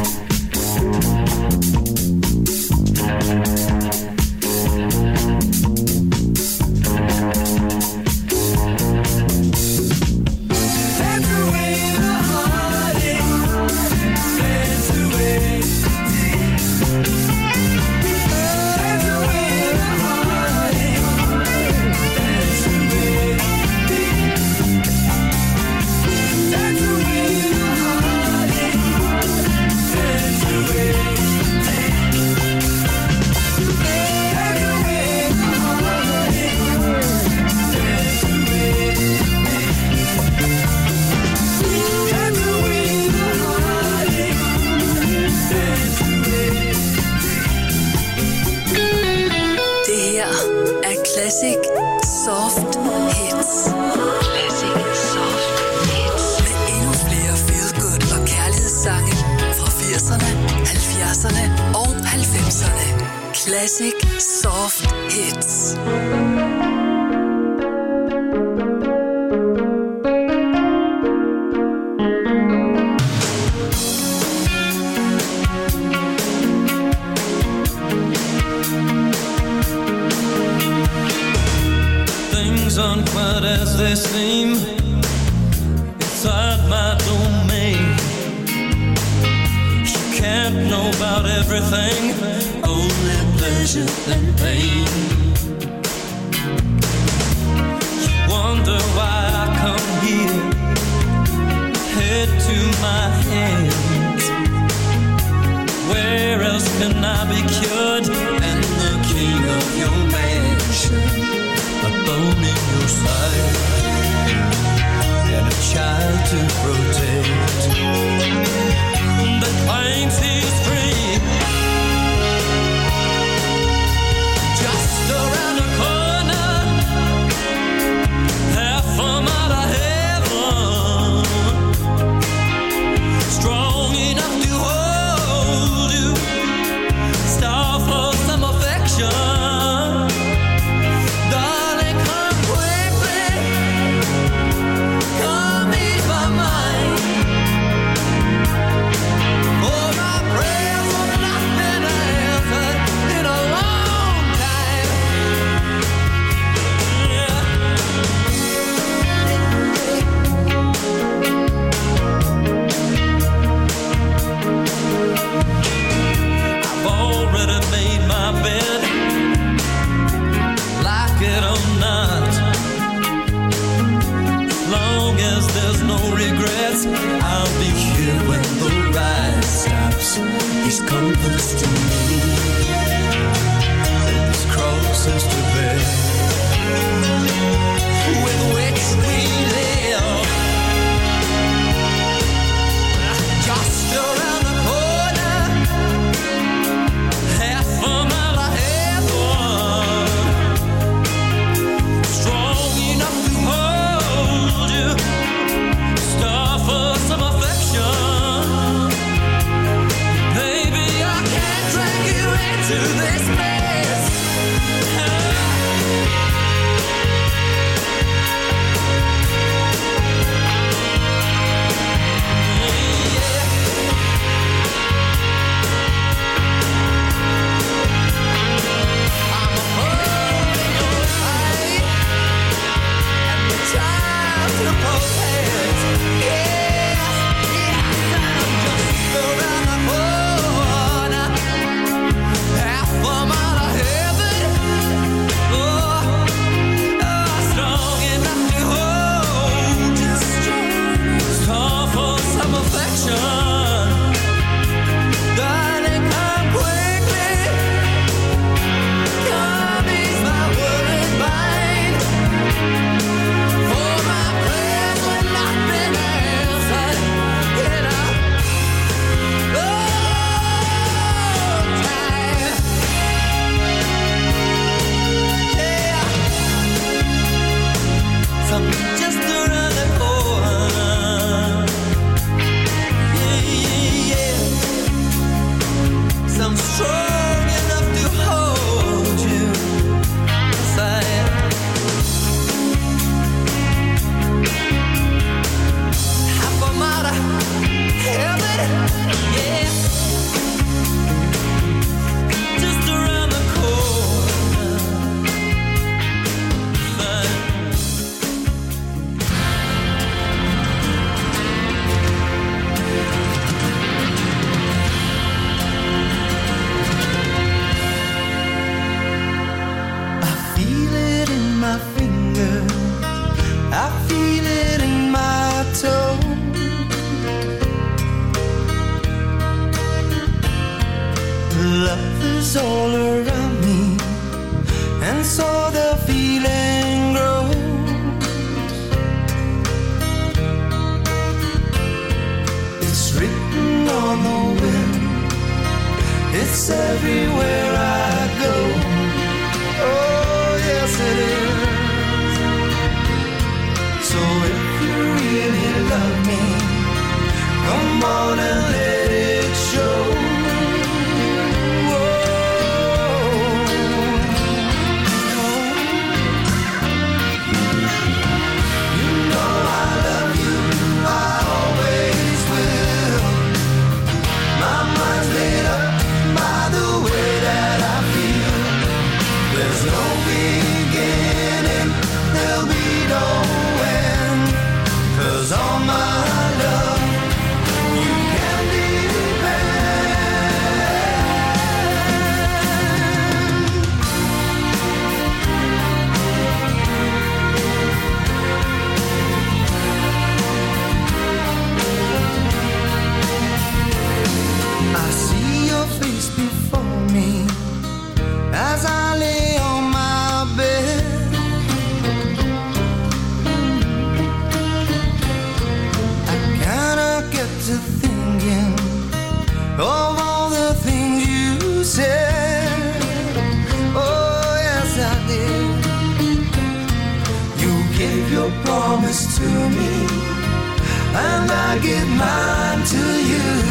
Classic Soft Hits. Things aren't quite as they seem inside my domain. You can't know about everything, only pleasure and pain. You wonder why I come here, head to my hands. Where else can I be cured than the king of your mansion? A bone in your side and a child to protect that claims he's free. Just around the corner, half a mile of heaven, strong enough to hold you, star for some affection. Regrets, I'll be here when the ride stops. He's compass to me, this cross is to bear, with which we live. Just around the corner, half a mile of heaven, strong enough to hold you, for some affection. Baby, I can't drag you into this mess. Love is all around me, and so the feeling grows. It's written on the wind, it's everywhere I go. Oh, yes it is. So if you really love me, come on and let it show. As I lay on my bed, I kinda get to thinking of all the things you said. Oh, yes, I did. You gave your promise to me, and I give mine to you.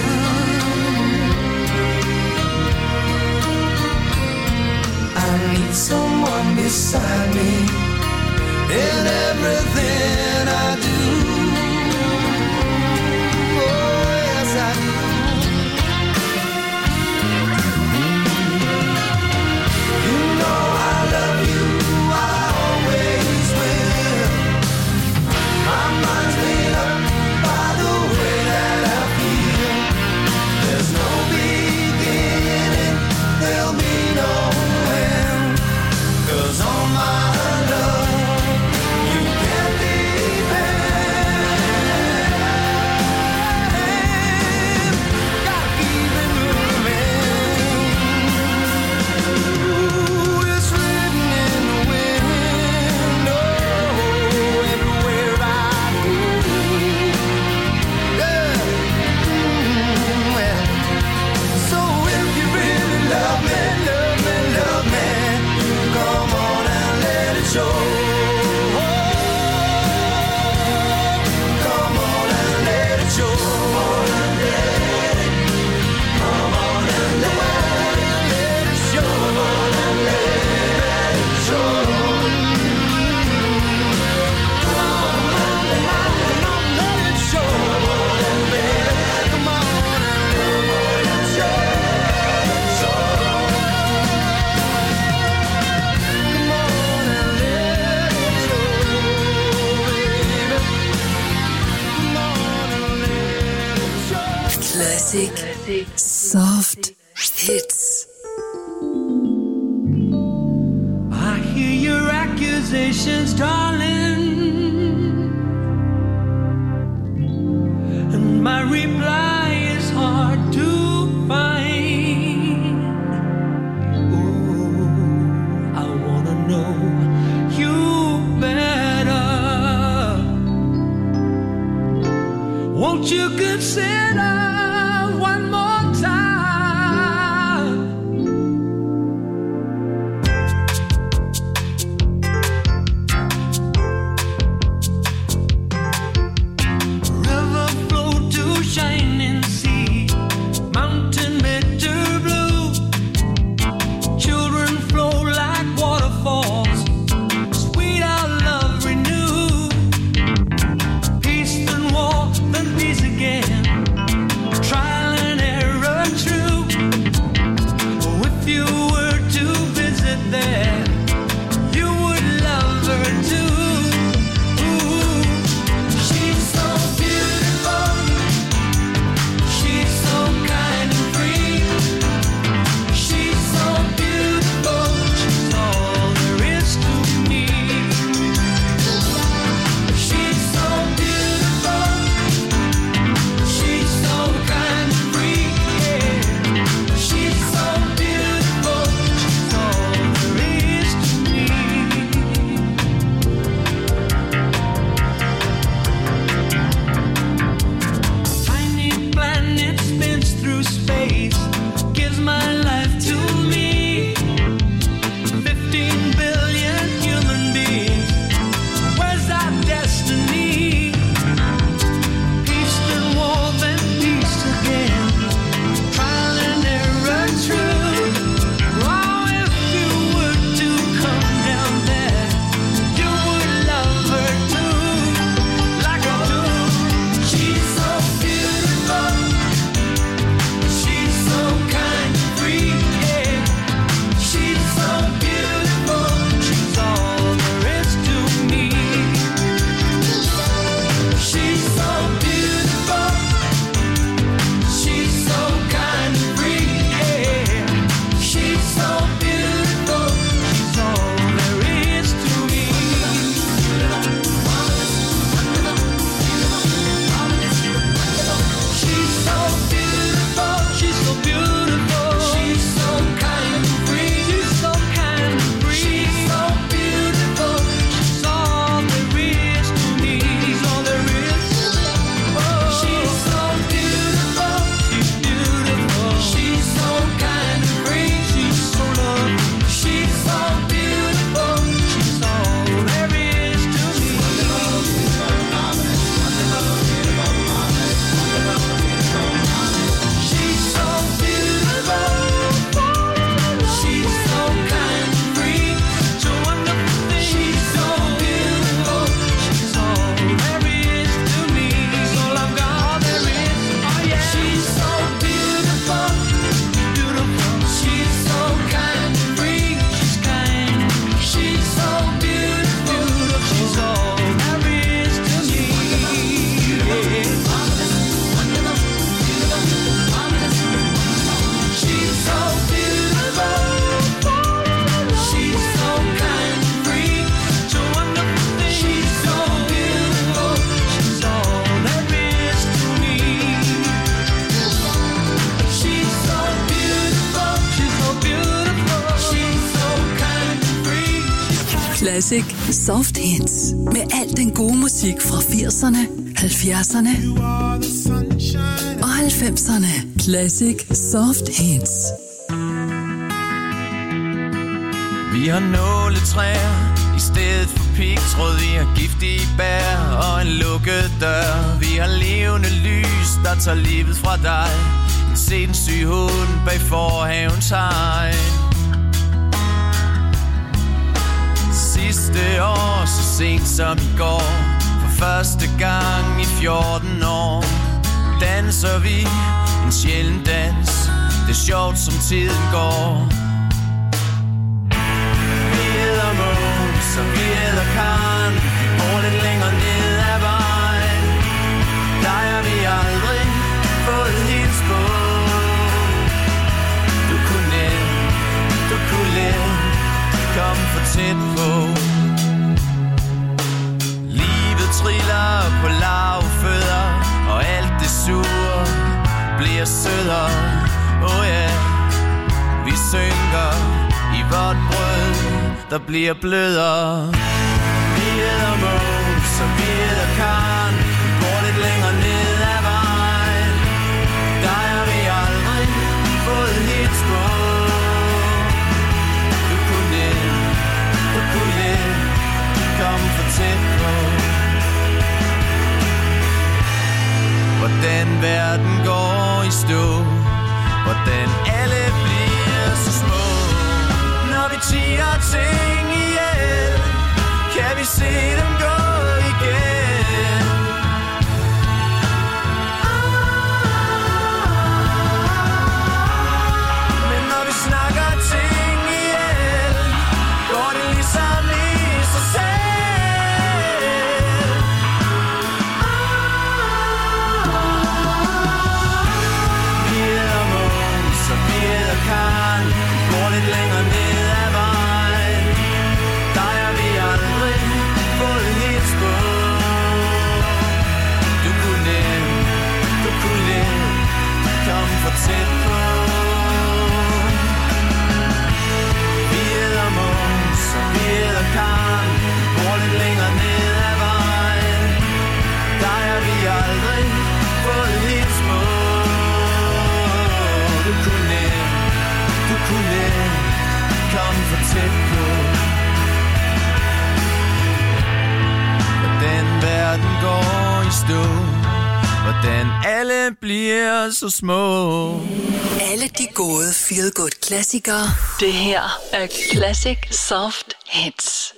I need someone beside me in everything I do. Oh, yes, I do. You know I love you, I always will. My mind's made up by the way that I feel. There's no beginning, there'll be no end. 'Cause on my love, you can depend. Gotta keep it moving. Ooh, it's written in the wind. Oh, everywhere I go. Yeah. Well, so if you really love me, love me, love me, come on and let it show. Come on and let it show. Come on and let it show. Come on and let it show. Come on and let it show. Come on and let it show. Come on and let it show. Classic soft hits. I hear your accusations, darling, and my reply is hard to find. Ooh, I wanna know you better. Won't you consider one more time? Classic Soft Hits. Med al den gode musik fra 80'erne, 70'erne og 90'erne. Classic Soft Hits. Vi har nåletræer i stedet for pigtråd. Vi har giftige bær og en lukket dør. Vi har levende lys, der tager livet fra dig. En sindssyg hund bag forhavens hegn. Sidste år, så sent som i går, for første gang i 14 år, danser vi en sjælden dans. Det er sjovt, som tiden går. Vi æder Måns, og vi æder Karen. Vi bor lidt længere ned ad vejen. Der har vi aldrig fået hils på. Du kunne let kom for tæt på. Livet triller på lavfødder, og alt det sure bliver sødere. Oh yeah, vi synker i vort brød, der bliver blødere. Vi æder Måns, og vi æder Karen. Vi går lidt længere ned ad vejen. Der har vi aldrig fået hils på. Kom for tæt på. Hvordan verden går i stå, hvordan alle bliver så små. Når vi tiger ting ihjel, kan vi se dem gå igen. Men når vi snakker ting ihjel, går det ligesom i sig selv. Karen, går lidt længere ned ad vejen. Der har vi aldrig fået hils på. Du kunne komme for tæt på. Vi æder Måns, og vi æder Karen. Går lidt længere ned ad vejen. Der har vi aldrig fået hils på. Du kunne komme for tæt på. Hvordan verden går i stå, hvordan alle bliver så små. Alle de gode feel-good klassikere. Det her er Classic Soft Hits.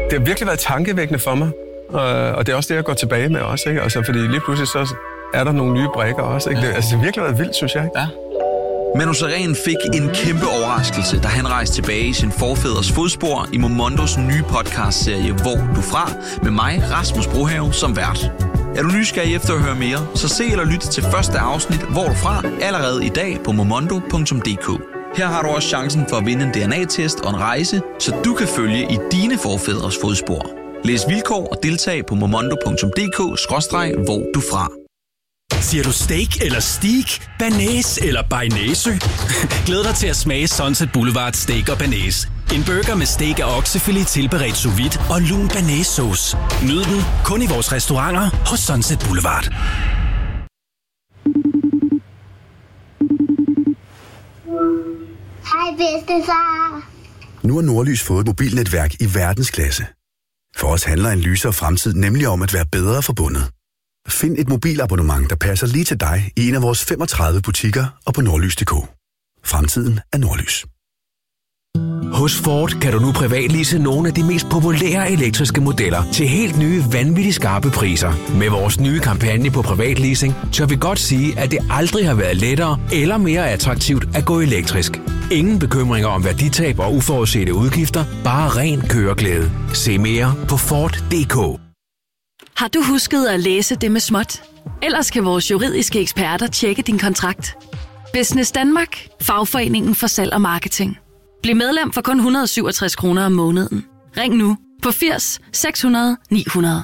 det har virkelig været tankevækkende for mig. Og det er også det, jeg går tilbage med også, ikke? Altså, fordi lige pludselig så er der nogle nye brikker også, ikke? Det har virkelig været vildt, synes jeg. Ikke? Ja. Manu Sareen fik en kæmpe overraskelse, da han rejste tilbage i sin forfædres fodspor i Momondos nye podcastserie Hvor du fra, med mig, Rasmus Brohave, som vært. Er du nysgerrig efter at høre mere, så se eller lyt til første afsnit Hvor du fra allerede i dag på momondo.dk. Her har du også chancen for at vinde en DNA-test og en rejse, så du kan følge i dine forfædres fodspor. Læs vilkår og deltag på momondo.dk/hvor du fra. Siger du steak eller steak, banæs eller bearnaise? Glæd dig til at smage Sunset Boulevard Steak og Banæs. En burger med steak af oksefilet tilberedt sous vide og lun banæssauce. Nyd den kun i vores restauranter hos Sunset Boulevard. Hej bedstefar. Nu har Nordlys fået et mobilnetværk i verdensklasse. For os handler en lysere fremtid nemlig om at være bedre forbundet. Find et mobilabonnement, der passer lige til dig i en af vores 35 butikker og på nordlys.dk. Fremtiden er Nordlys. Hos Ford kan du nu privatlease nogle af de mest populære elektriske modeller til helt nye, vanvittigt skarpe priser. Med vores nye kampagne på privatleasing, tør vi godt sige, at det aldrig har været lettere eller mere attraktivt at gå elektrisk. Ingen bekymringer om værditab og uforudsete udgifter, bare ren køreglæde. Se mere på Ford.dk. Har du husket at læse det med småt? Ellers kan vores juridiske eksperter tjekke din kontrakt. Business Danmark, fagforeningen for salg og marketing. Bliv medlem for kun 167 kroner om måneden. Ring nu på 80 600 900.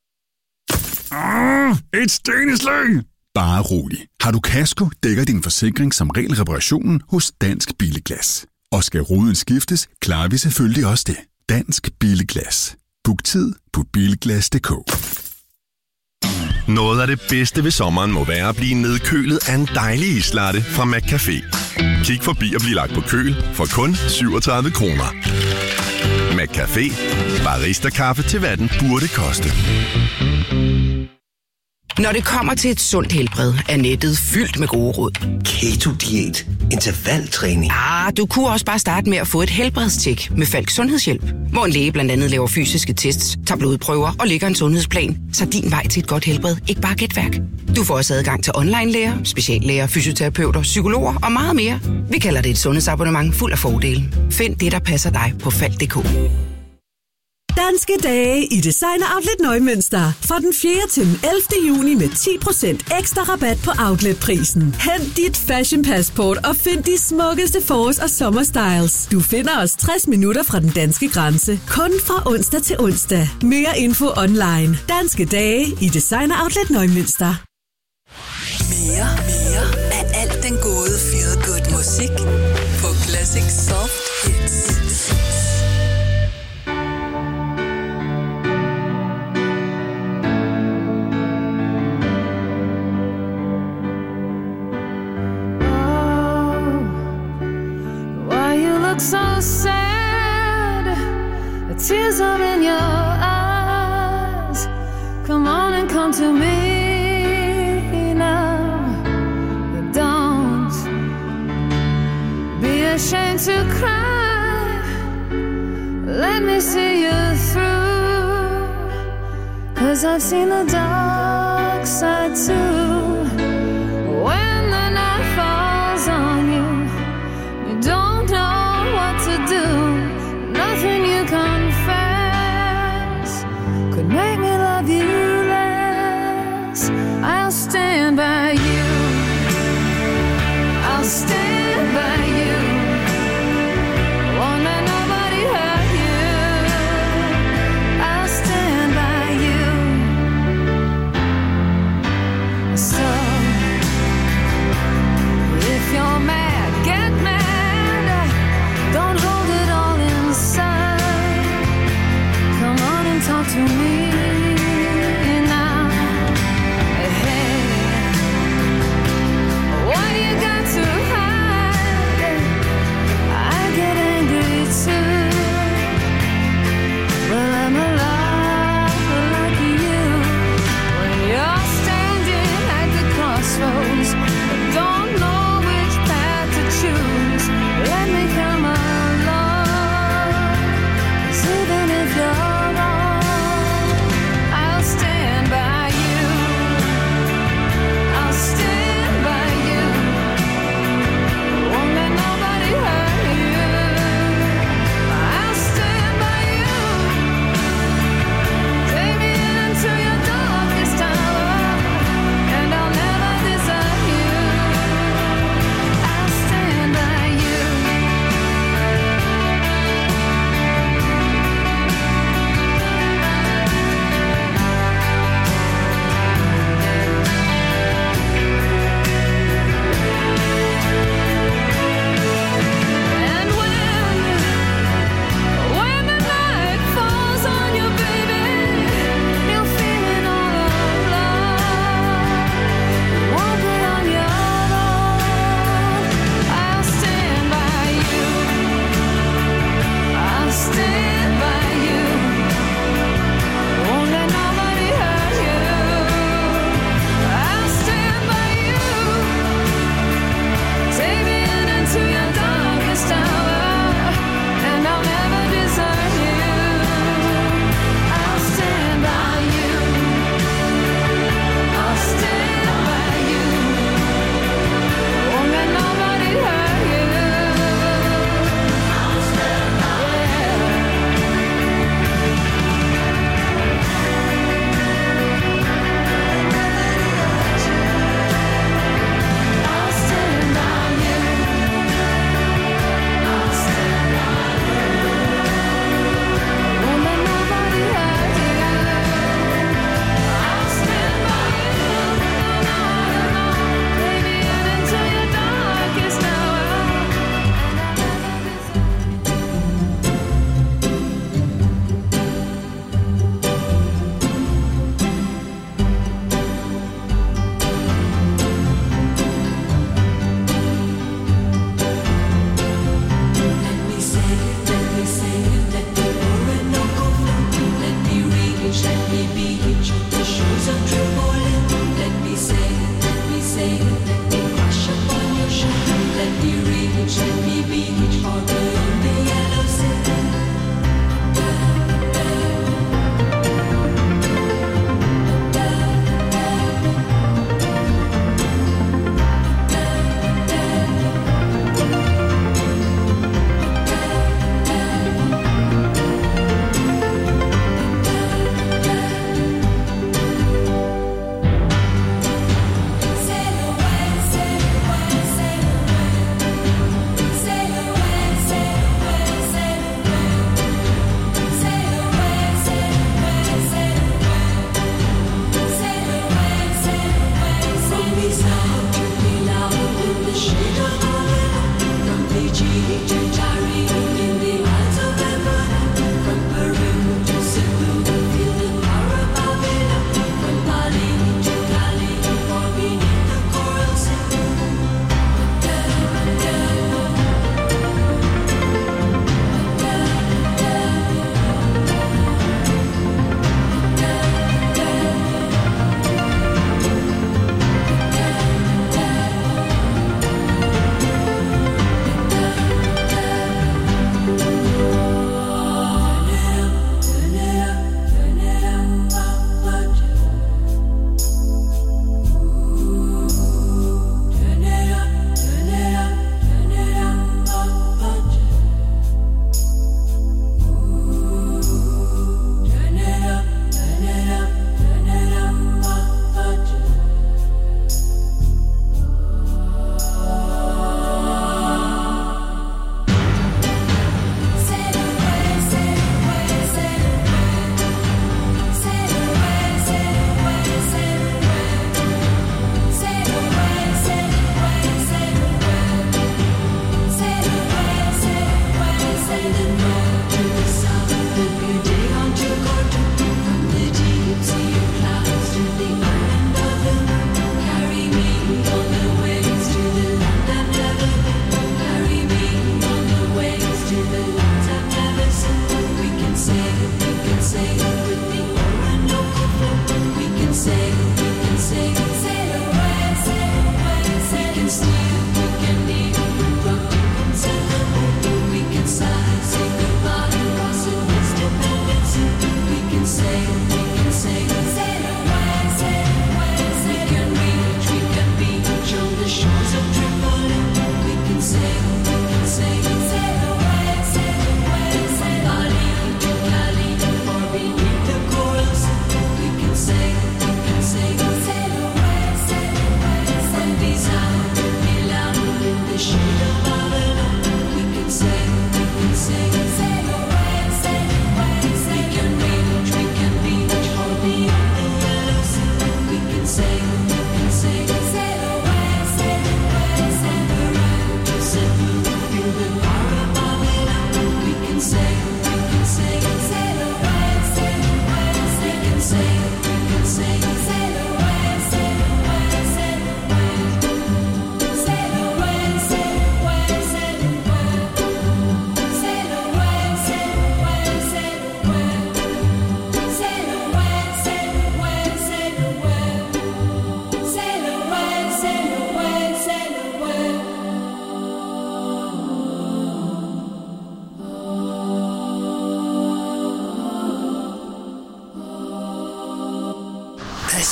Et steneslag! Bare rolig. Har du kasko, dækker din forsikring som regel reparationen hos Dansk Bilglas. Og skal ruden skiftes, klarer vi selvfølgelig også det. Dansk Bilglas. Book tid på bilglas.dk. Noget af det bedste ved sommeren må være at blive nedkølet af en dejlig islatte fra McCafé. Kig forbi og bliv lagt på køl for kun 37 kroner. McCafé. Barista-kaffe til hvad den burde koste. Når det kommer til et sundt helbred, er nettet fyldt med gode råd. Keto-diæt, intervaltræning. Du kunne også bare starte med at få et helbredstjek med Falk Sundhedshjælp, hvor en læge blandt andet laver fysiske tests, tager blodprøver og lægger en sundhedsplan, så din vej til et godt helbred ikke bare er gætværk. Du får også adgang til online-læger, speciallæger, fysioterapeuter, psykologer og meget mere. Vi kalder det et sundhedsabonnement fuld af fordele. Find det, der passer dig på Falk.dk. Danske dage i Designer Outlet Neumünster. Fra den 4. til den 11. juni med 10% ekstra rabat på outletprisen. Hent dit fashion passport og find de smukkeste forårs- og sommerstyles. Du finder os 60 minutter fra den danske grænse. Kun fra onsdag til onsdag. Mere info online. Danske dage i Designer Outlet Neumünster. Mere af alt den gode feel good musik på Classic Soft Hits. So sad, the tears are in your eyes. Come on and come to me now. Don't be ashamed to cry. Let me see you through. 'Cause I've seen the dark side too. When the night falls on you, you don't know what to do. Nothing you confess could make me love you less. I'll stand by you. I'll stand by you. Won't let nobody hurt you. I'll stand by you.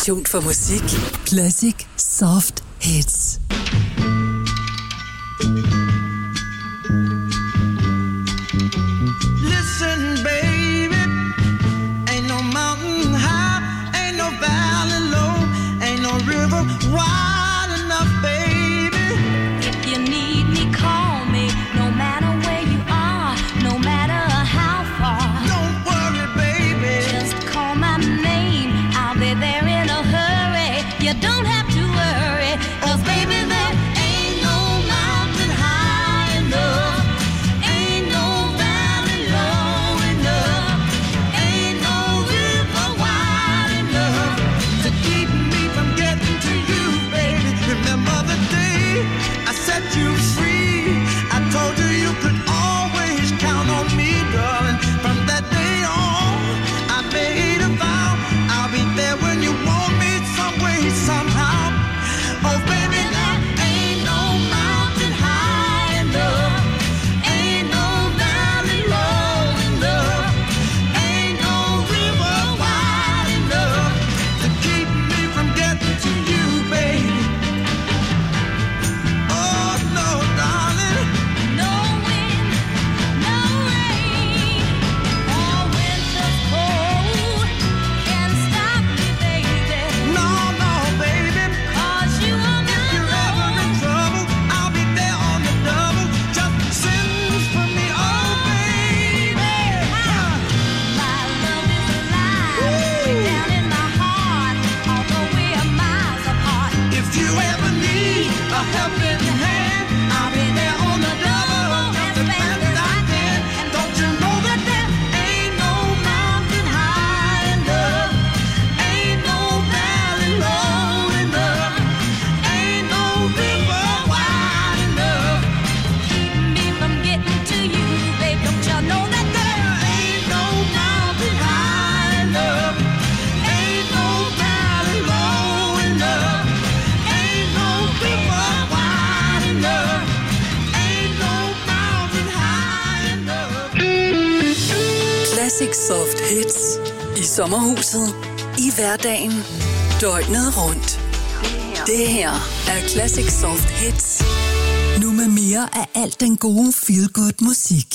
passion for musik. Classic Soft Hits. Listen, baby, ain't no mountain high, ain't no valley low, ain't no river wide enough, baby. If you need me, call me, no matter where you are, no matter how far. Don't worry, baby, just call my name, I'll be there in a hurry. You don't have to worry, 'cause baby, there ain't no mountain high enough, ain't no valley low enough, ain't no river wide enough to keep me from getting to you, baby. Remember the day I set you free? I told you you could always count on me, darling. From that day on, I made a vow I'll be there when you want me, some way, somehow. Oh, baby, there ain't no mountain high enough, ain't no valley low enough, ain't no river wide enough to keep me from getting to you, baby. Oh, no, darling. No wind, no rain, or winter's cold can stop me, baby. No, no, baby. 'Cause you are my If you're ever in trouble, I'll be there on the double. Just send for me, oh, baby. My love is alive, way down in my heart, although we are miles apart. If you ever need a helping hand, I'll be there on the double, just as fast as I can. Don't you know that there ain't no mountain high enough, ain't no valley low enough, ain't no river wide enough Keep me from getting to you, babe. Don't you know that there ain't no mountain high enough, ain't no valley low enough, ain't no river wide enough, ain't no mountain high enough. Classic Soft Hits. I sommerhuset. I hverdagen. Døgnet rundt. Det her er Classic Soft Hits. Nu med mere af alt den gode feel-good musik.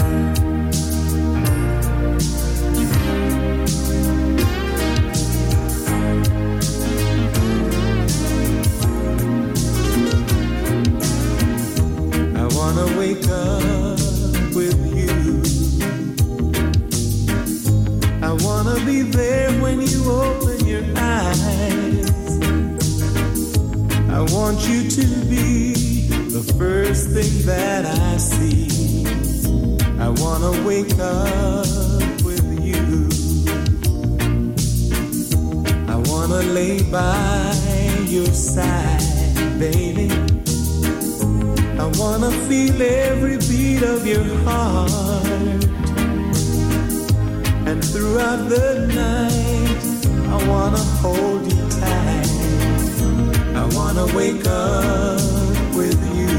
I wanna wake up with you. I wanna be there when you open your eyes. I want you to be the first thing that I see. I wanna wake up with you. I wanna lay by your side, baby. I wanna feel every beat of your heart. And throughout the night, I wanna hold you tight. I wanna wake up with you.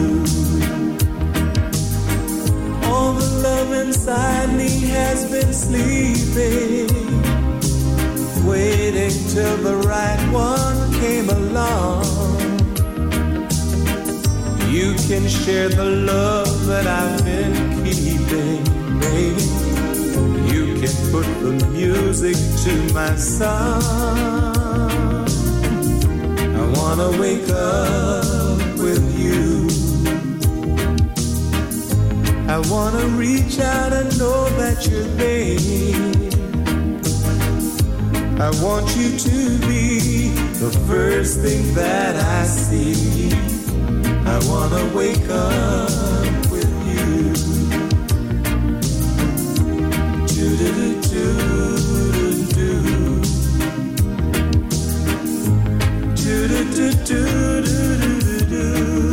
All the love inside me has been sleeping, waiting till the right one came along. You can share the love that I've been keeping, baby. You can put the music to my song. I wanna wake up with you. I wanna reach out and know that you're there. I want you to be the first thing that I see. I wanna wake up with you. Do-do-do-do-do-do. Do-do-do-do-do-do-do.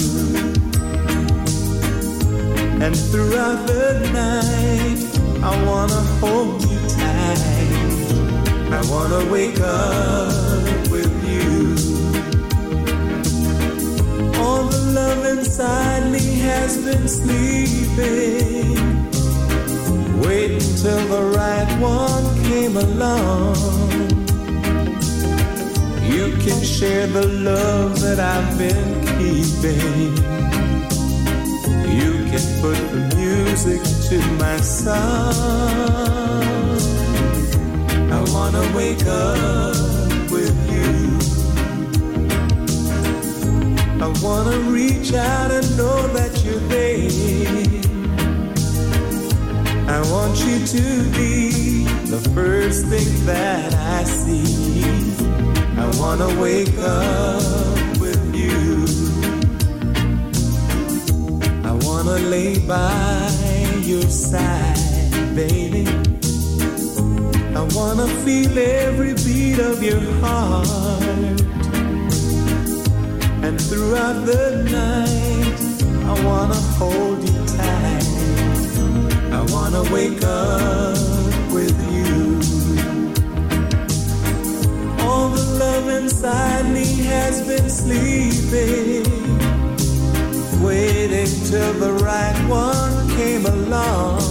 And throughout the night, I wanna hold you tight. I wanna wake up with you. All the love inside me has been sleeping, waiting till the right one came along. can share the love that I've been keeping. You can put the music to my song. I wanna wake up with you. I wanna reach out and know that you're there. I want you to be the first thing that I see. I wanna wake up with you. I wanna lay by your side, baby. I wanna feel every beat of your heart. And throughout the night, I wanna hold you tight. I wanna wake up with you. All the love inside me has been sleeping, waiting till the right one came along.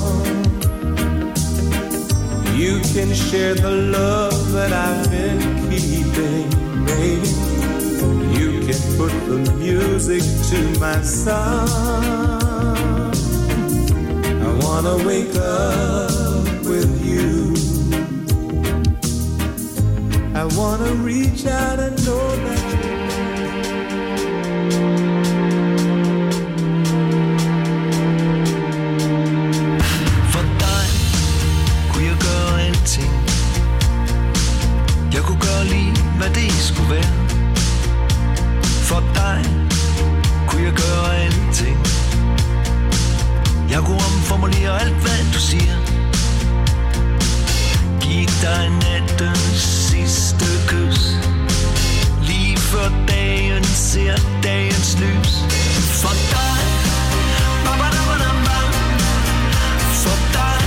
You can share the love that I've been keeping, baby. You can put the music to my song. I wanna wake up with you. I wanna reach out and know that for dig kunne jeg gøre alting. Jeg kunne gøre lige hvad det skulle være. For dig kunne jeg gøre alting. Jeg kunne omformulere alt hvad du siger. Giv dig nattens sidste kys, lige før dagen ser dagens lys. For dig, ba-ba-da-ba-da-ba. For dig,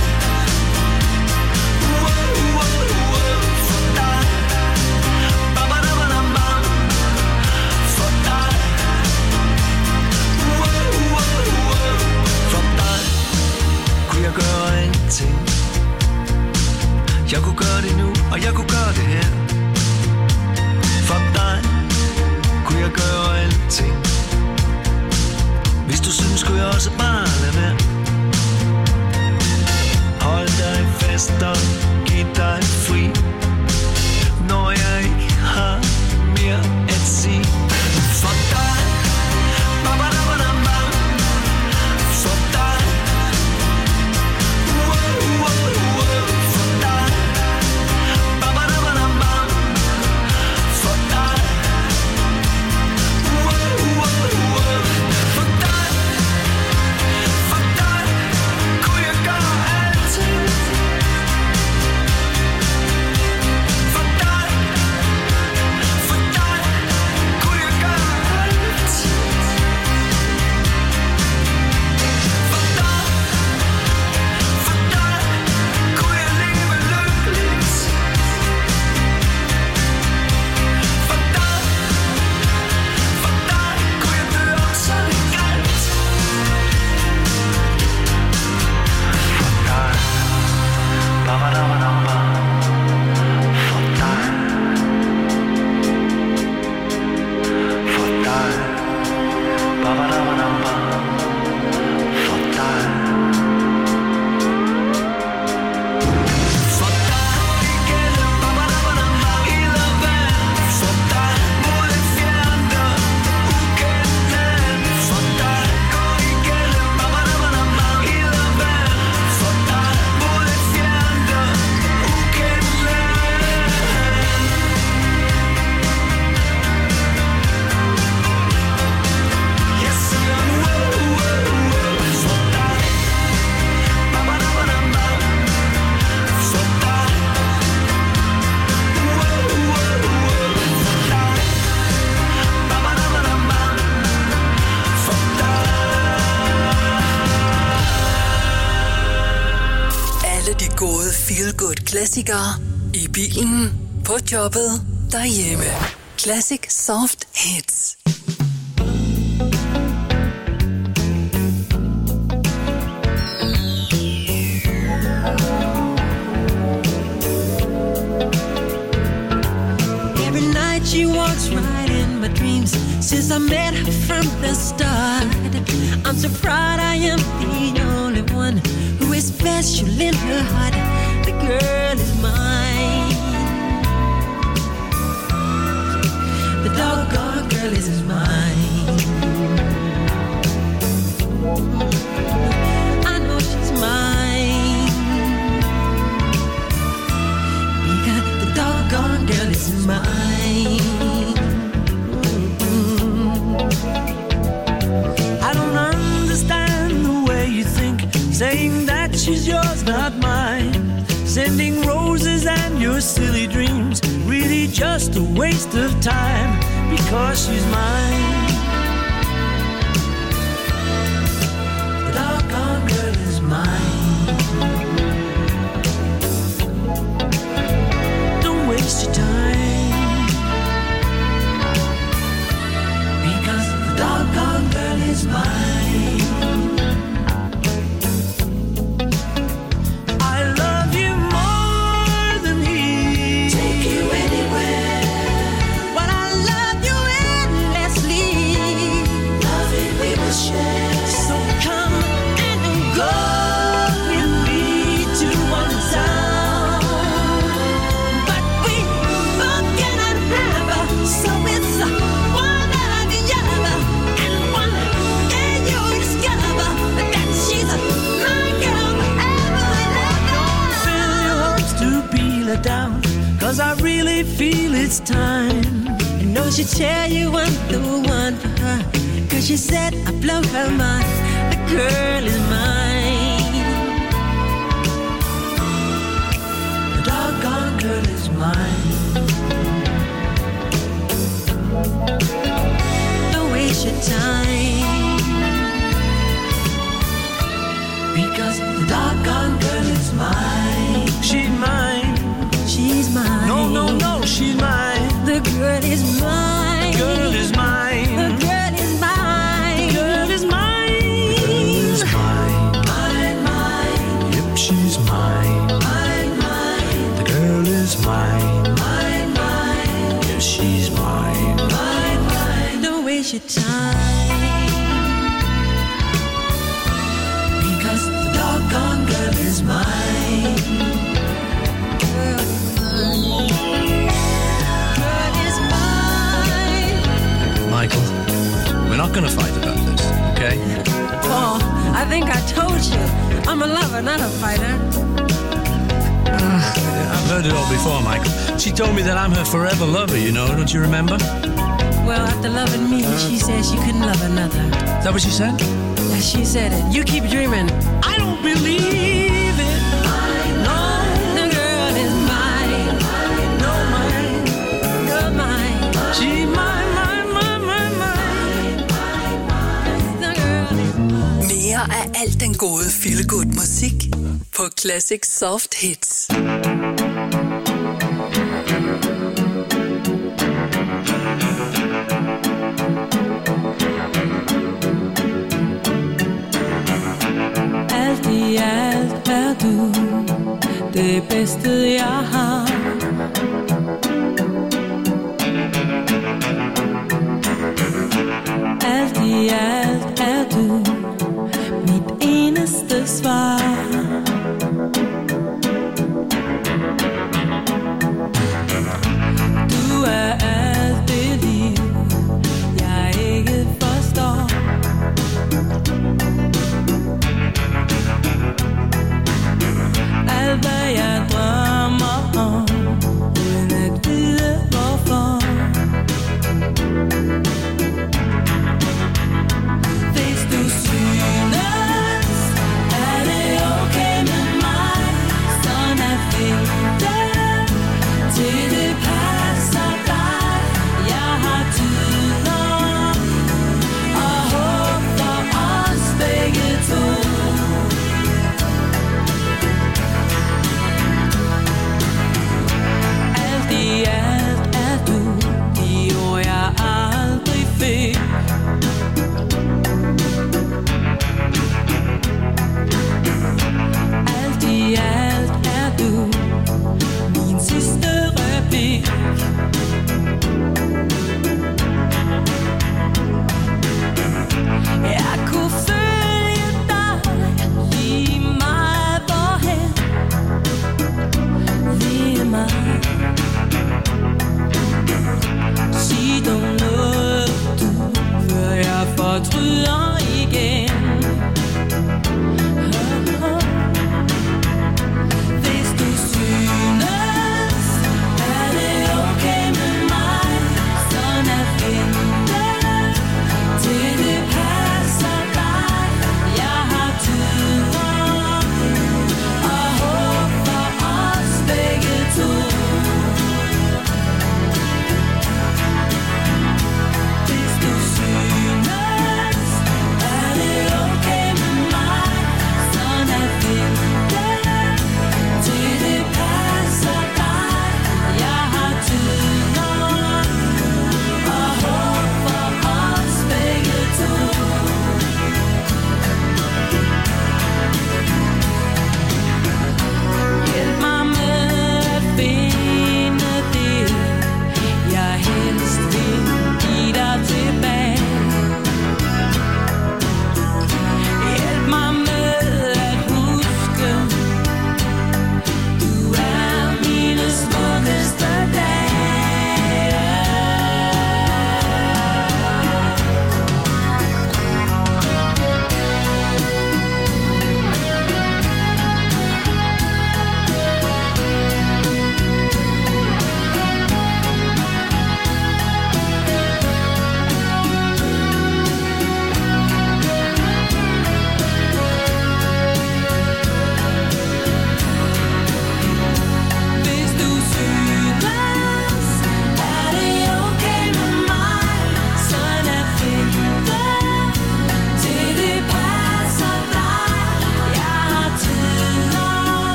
wow-wow-wow. For dig, ba-ba-da-ba-da-ba. For dig, wow-wow-wow. For dig kunne jeg gøre alting. Jeg kunne gøre det nu, og jeg kunne gøre det her. For dig kunne jeg gøre alting. Hvis du synes, skulle jeg også bare lade være. Hold dig fast og giv dig fri, når jeg ikke har mere at sige. For dig, ba-ba-da-ba-da-ba. For dig, wow-wow-wow. For dig, ba-ba-da-ba-da-ba. For dig, wow-wow-wow. For dig, kunne jeg gøre alting. For dig kunne jeg gøre alting. For dig kunne jeg leve lykkeligt. For dig kunne jeg dø også legalt. For dig, ba-ba-da-ba-da-ba. For dig, for dig, ba-ba-da-ba-da-ba. For dig, for dig igennem ba-ba-da-ba-da-ba. Ild og vand. For dig mod et fjernt og ukendt land. For dig gå igennem ba-ba-da-ba-da-ba. Ild og vand. For dig mod et fjernt og ukendt land. Jeg siger wow-wow-wow. For dig, ba-ba-da-ba-da-ba. For dig, wow-wow-wow. For dig, ba-ba-da-ba-da-ba. For dig. Alle de gode feel-good-klassikere i bilen, på jobbet, derhjemme. Classic Soft Hits. Every night she walks Since I met her from the start, I'm so proud I am the only one who is special in her heart. The girl is mine. The doggone girl is mine. I know she's mine, because the doggone girl is mine. I don't understand the way you think, saying that she's yours, not mine. Sending roses and your silly dreams, really just a waste of time, because she's mine. The doggone girl is mine. Don't waste your time, because the doggone girl is mine. Down, 'cause I really feel it's time. I know she'd tell you I'm the one for her, 'cause she said I blow her mind. The girl is mine. The doggone girl is mine. Don't waste your time, because the doggone girl is mine. She's mine. She's mine. No, no, no, she's mine. The girl is mine. Girl is mine. The girl is mine. Girl is mine. Girl is mine. Mine, mine. Yep, she's mine. Mine, mine. The girl is mine. Mine, mine. Yes, she's mine. Mine, mine. Don't waste your time, because the doggone girl is mine. Michael, we're not going to fight about this, okay? Paul, I think I told you. I'm a lover, not a fighter. I've heard it all before, Michael. She told me that I'm her forever lover, you know, don't you remember? Well, after loving me, she said she couldn't love another. Is that what she said? Yeah, she said it. You keep dreaming. I don't believe it. No, the girl is mine. No, mine. You're mine. She's mine, mine, mine, mine, mine. The girl is mine. Mere af alt den gode feel-good musik på Classic Soft Hits. Alt i alt er du det bedste jeg har. Alt i alt er du mit eneste svar. Du er alt det liv jeg ikke forstår. Alt hvad jeg drømmer om, uden at vide hvorfor. Hvis du synes, er det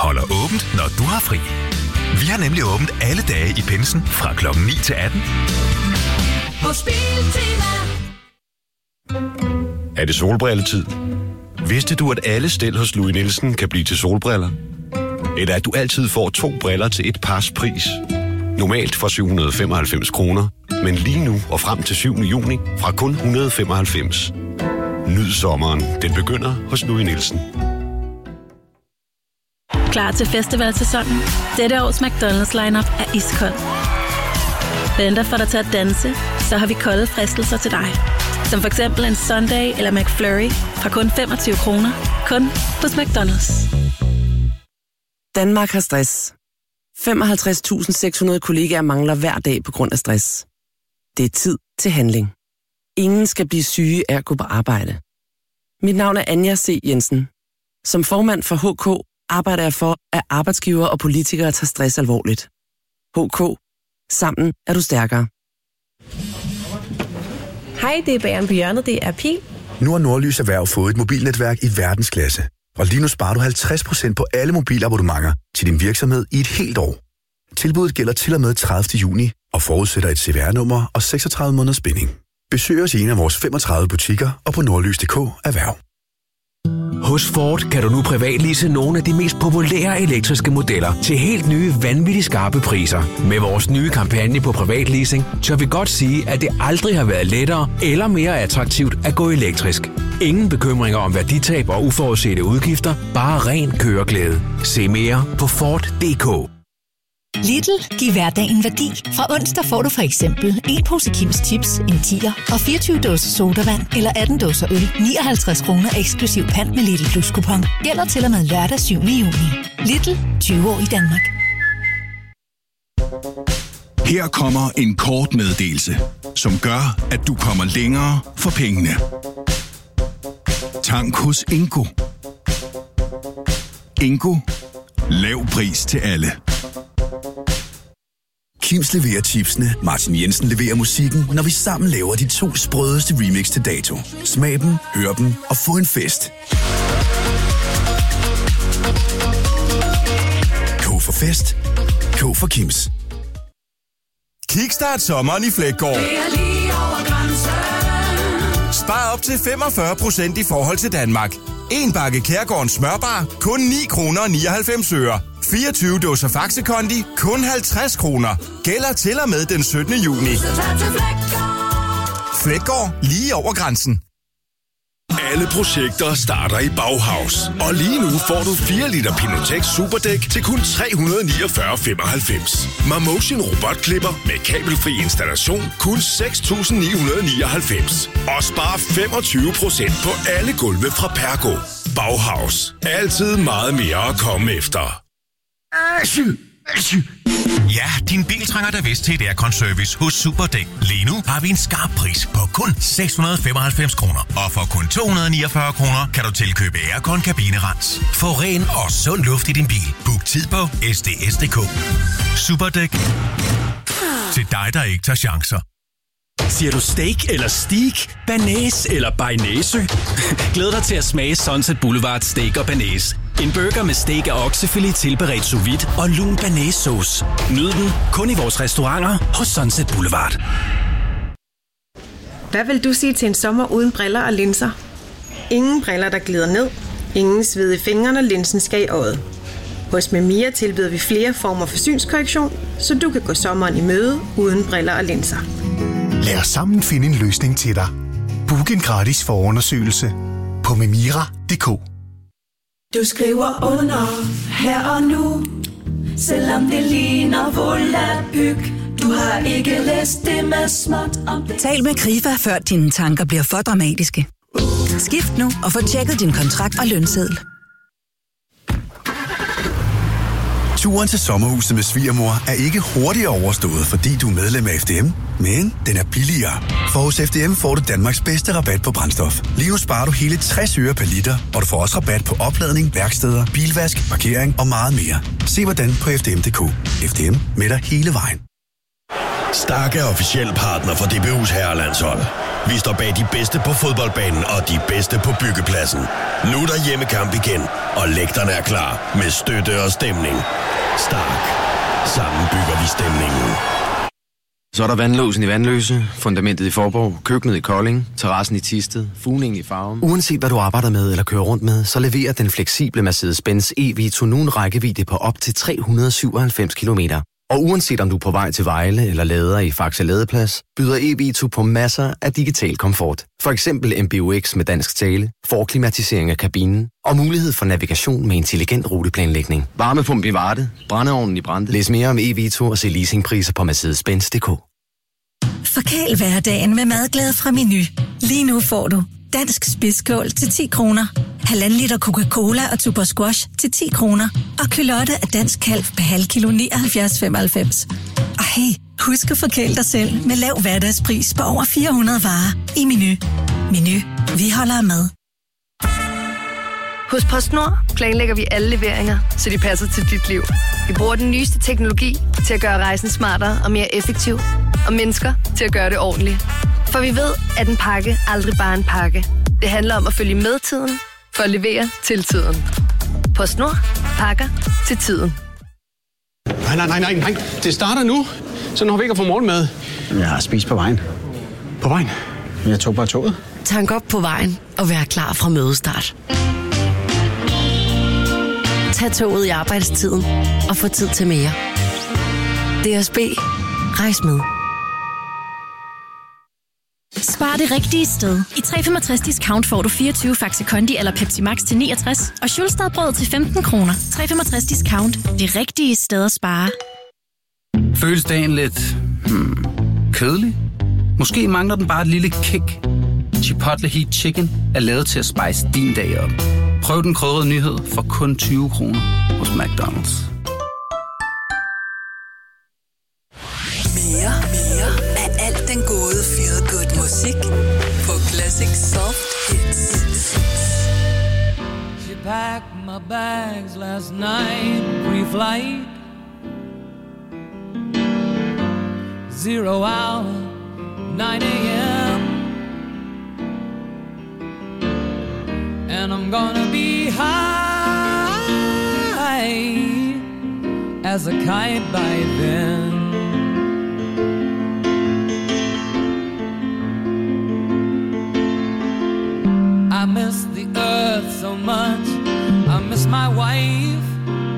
holder åbent, når du har fri. Vi har nemlig åbent alle dage i pinsen fra kl. 9 til 18. Hos Biltema. Er det solbrilletid? Vidste du, at alle stel hos Louis Nielsen kan blive til solbriller? Eller at du altid får 2 briller til et pars pris? Normalt for 795 kroner, men lige nu og frem til 7. juni fra kun 195. Nyd sommeren. Den begynder hos Louis Nielsen. Klar til festivalsæsonen? Dette års McDonald's lineup er iskold. Venter for dig til at danse, så har vi kolde fristelser til dig. Som for eksempel en Sunday eller McFlurry fra kun 25 kroner. Kun hos McDonald's. Danmark har stress. 55.600 kollegaer mangler hver dag på grund af stress. Det er tid til handling. Ingen skal blive syge af at gå på arbejde. Mit navn er Anja C. Jensen. Som formand for HK arbejder jeg for, at arbejdsgivere og politikere tager stress alvorligt. HK. Sammen er du stærkere. Hej, det er Bageren på hjørnet. Det er Pil. Nu har Nordlys Erhverv fået et mobilnetværk i verdensklasse. Og lige nu sparer du 50% på alle mobilabonnementer til din virksomhed i et helt år. Tilbuddet gælder til og med 30. juni og forudsætter et CVR-nummer og 36 måneders binding. Besøg os i en af vores 35 butikker og på nordlys.dk Erhverv. Hos Ford kan du nu privatlease nogle af de mest populære elektriske modeller til helt nye, vanvittigt skarpe priser. Med vores nye kampagne på privatleasing, tør vi godt sige, at det aldrig har været lettere eller mere attraktivt at gå elektrisk. Ingen bekymringer om værditab og uforudsete udgifter, bare ren køreglæde. Se mere på Ford.dk. Lidl, giv hverdagen værdi. Fra onsdag får du for eksempel en pose Kims Chips, en 10'er og 24 dåser sodavand eller 18 dåser øl. 59 kroner eksklusiv pant med Lidl Plus kupon. Gælder til og med lørdag 7. juni. Lidl, 20 år i Danmark. Her kommer en kort meddelelse, som gør, at du kommer længere for pengene. Tank hos Ingo. Ingo. Lav pris til alle. Kims leverer chipsene, Martin Jensen leverer musikken, når vi sammen laver de 2 sprødeste remix til dato. Smag dem, hør dem og få en fest. K for fest. K for Kims. Kickstart sommeren i Fleggaard. Spar op til 45% i forhold til Danmark. En bakke Kærgårdens smørbar, kun 9 kroner og 99 øre. 24 dåser Faxe Kondi, kun 50 kroner. Gælder til og med den 17. juni. Fleggaard, lige over grænsen. Alle projekter starter i Bauhaus. Og lige nu får du 4 liter Pinotex Superdæk til kun 349,95. Marmotion robotklipper med kabelfri installation kun 6.999. Og spar 25% på alle gulve fra Pergo. Bauhaus. Altid meget mere at komme efter. Ja, din bil trænger da vist til et aircon-service hos Superdæk. Lige nu har vi en skarp pris på kun 695 kroner. Og for kun 249 kroner kan du tilkøbe aircon kabinerens. Få ren og sund luft i din bil. Book tid på sds.dk. Superdæk. Til dig, der ikke tager chancer. Siger du steak eller steak, banæs eller bearnaise? Glæd dig til at smage Sunset Boulevard Steak og Banæs. En burger med steak og oksefilet tilberedt sous vide og lun banæssauce. Nyd den kun i vores restauranter hos Sunset Boulevard. Hvad vil du sige til en sommer uden briller og linser? Ingen briller, der glider ned. Ingen sved i fingrene, og linsen skal i øjet. Hos Memia tilbyder vi flere former for synskorrektion, så du kan gå sommeren i møde uden briller og linser. Lad os sammen finde en løsning til dig. Book en gratis forundersøgelse på memira.dk. Du skriver under her og nu, selvom det ligner volapyk. Du har ikke læst det med småt om det. Tal med Krifa, før dine tanker bliver for dramatiske. Skift nu og få tjekket din kontrakt og lønseddel. Turen til sommerhuset med svigermor er ikke hurtigt overstået, fordi du er medlem af FDM, men den er billigere. For hos FDM får du Danmarks bedste rabat på brændstof. Lige nu sparer du hele 60 øre per liter, og du får også rabat på opladning, værksteder, bilvask, parkering og meget mere. Se hvordan på FDM.dk. FDM med dig hele vejen. Stark er officiel partner for DBU's herrelandshold. Vi står bag de bedste på fodboldbanen og de bedste på byggepladsen. Nu er der hjemmekamp igen, og lægterne er klar med støtte og stemning. Stark. Sammen bygger vi stemningen. Så er der vandlåsen i Vandløse, fundamentet i Forborg, køkkenet i Kolding, terrassen i Thisted, fugningen i Farum. Uanset hvad du arbejder med eller kører rundt med, så leverer den fleksible Mercedes-Benz e-Vito nu en rækkevidde på op til 397 km. Og uanset om du er på vej til Vejle eller lader i Faxe Ladeplads, byder e-Vito på masser af digital komfort. For eksempel MBUX med dansk tale, forklimatisering af kabinen og mulighed for navigation med intelligent ruteplanlægning. Varmepumpe i Varde, brændeovnen i Brande. Læs mere om e-Vito og se leasingpriser på Mercedes-Benz.dk. Forkæl hverdagen med madglæde fra Meny. Lige nu får du dansk spidskål til 10 kroner, 1,5 liter Coca-Cola og Tuborg Squash til 10 kroner, og kylotte af dansk kalv per halv kilo 79,95. Og hey, husk at forkæle dig selv med lav hverdagspris på over 400 varer i Meny. Meny. Vi holder med. Hos PostNord planlægger vi alle leveringer, så de passer til dit liv. Vi bruger den nyeste teknologi til at gøre rejsen smartere og mere effektiv, og mennesker til at gøre det ordentligt. For vi ved, at en pakke aldrig bare en pakke. Det handler om at følge med tiden, for at levere til tiden. PostNord. Pakker til tiden. Nej. Det starter nu, så når vi ikke har fået morgenmad. Jeg har spist på vejen. På vejen? Jeg tog bare toget. Tank op på vejen og vær klar fra mødestart. Tag toget i arbejdstiden og få tid til mere. DSB. Rejs med. Spar det rigtige sted. I 365 discount får du 24 Faxe Kondi eller Pepsi Max til 69 og Schulstadbrød til 15 kroner. 365 discount. Det rigtige sted at spare. Føles dagen lidt kedelig? Måske mangler den bare et lille kick. Chipotle Heat Chicken er lavet til at spice din dag op. Prøv den krydrede nyhed for kun 20 kroner hos McDonald's. Mere af alt den gode feel good musik på Classic Soft Hits. She packed my bags last night, pre-flight. 0 hour, 9 a.m. And I'm gonna be high as a kite by then. I miss the earth so much, I miss my wife.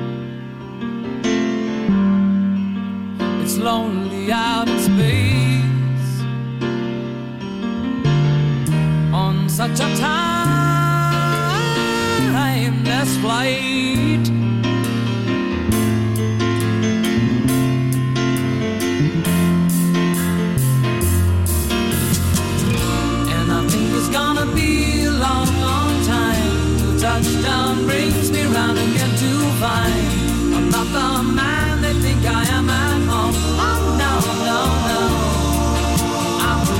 It's lonely out in space on such a timeless flight. And I think it's gonna be a long, long time till touchdown brings me round again to find I'm not the man they think I am at home. Oh no, no, no, I'm a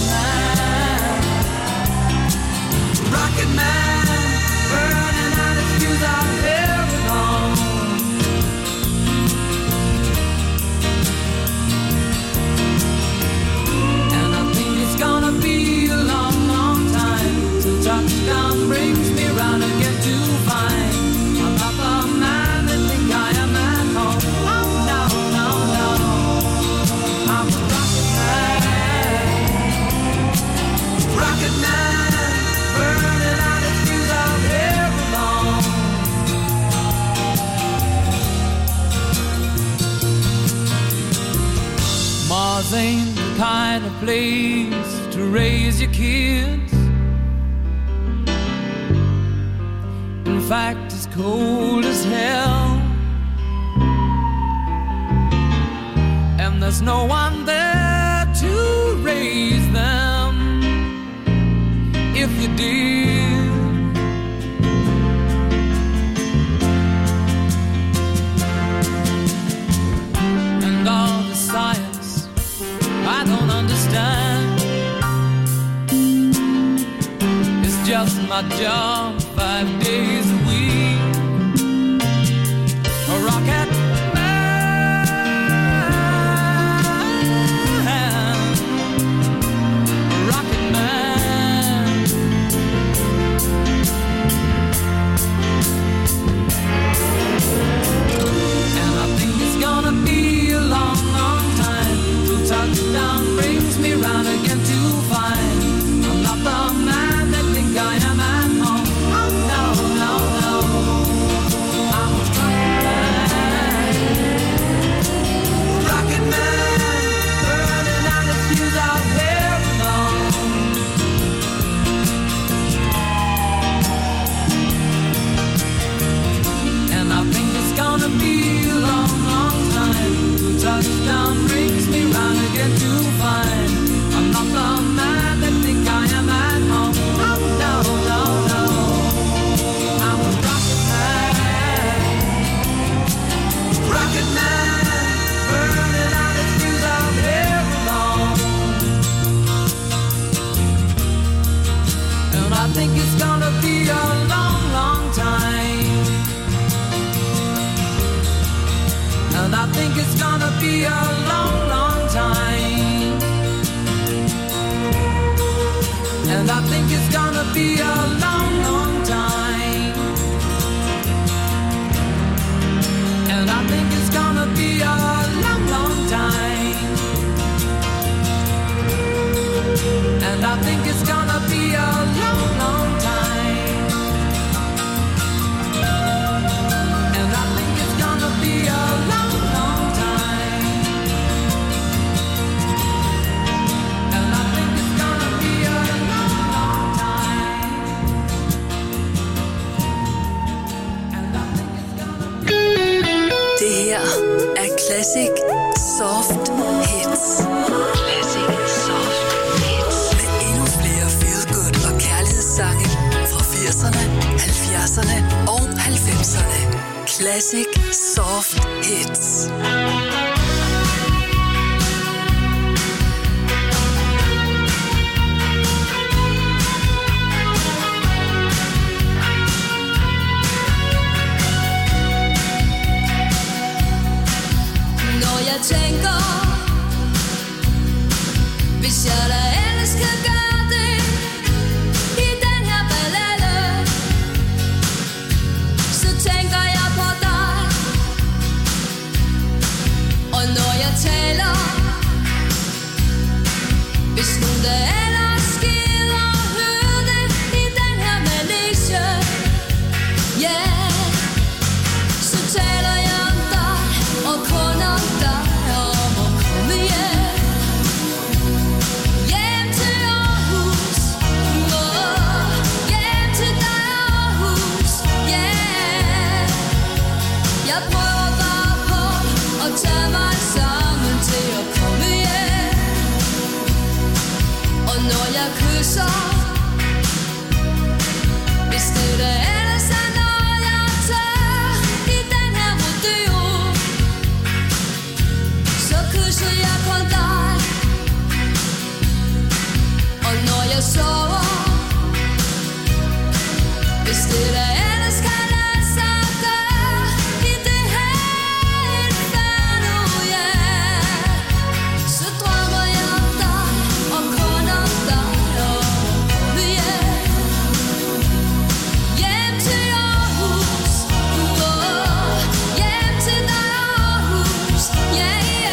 rocket man, burning out his fuse out here alone. And I think it's gonna be a long, long time till touchdown brings me round again to find I'm not the man they think I am at home. Oh no, no, no, I'm a rocket man, burning out his fuse out here alone. Mars ain't the kind of place to raise your kids. In fact, it's cold as hell. And there's no one there to raise them if you did. And all the science I don't understand. It's just my job 5 days a week. A rocket man, it's gonna be a long, long time. And I think it's gonna be a long, long time. And I think it's gonna be a long, long time. And I think it's gonna be a long, long time. And I think it's gonna be a long, long time. And I think it's gonna be a long, long time. And I think it's gonna be. Det her er Classic Soft Hits. Classic Soft Hits. Med endnu flere feel-good og kærlighedssange fra 80'erne, 70'erne og 90'erne. Classic Soft Hits. Når jeg tænker, hvis jeg da ellers kan gøre det i den her ballade, så tænker jeg på dig. Og når jeg taler, hvis nu det er